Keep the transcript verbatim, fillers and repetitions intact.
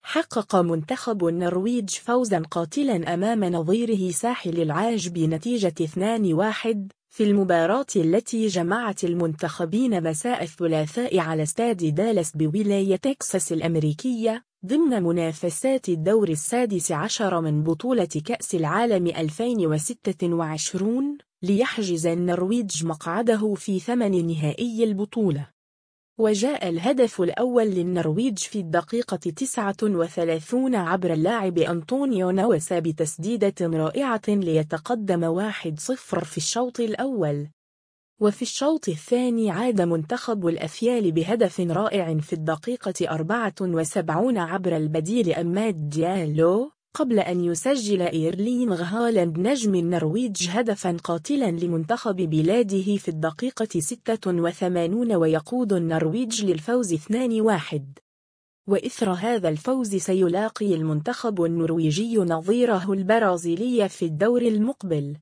حقق منتخب النرويج فوزا قاتلا أمام نظيره ساحل العاج بنتيجة اثنين واحد في المباراة التي جمعت المنتخبين مساء الثلاثاء على استاد دالاس بولاية تكساس الأمريكية ضمن منافسات الدور السادس عشر من بطولة كأس العالم ألفين وستة وعشرين، ليحجز النرويج مقعده في ثمن نهائي البطولة. وجاء الهدف الأول للنرويج في الدقيقة تسعة وثلاثين عبر اللاعب أنطونيو نوسا بتسديدة رائعة ليتقدم واحد صفر في الشوط الأول. وفي الشوط الثاني عاد منتخب الأفيال بهدف رائع في الدقيقة أربعة وسبعين عبر البديل أماد ديالو، قبل أن يسجل إيرلينغ هالاند نجم النرويج هدفا قاتلا لمنتخب بلاده في الدقيقة ستة وثمانين ويقود النرويج للفوز اثنين واحد. وإثر هذا الفوز سيلاقي المنتخب النرويجي نظيره البرازيلي في الدور المقبل.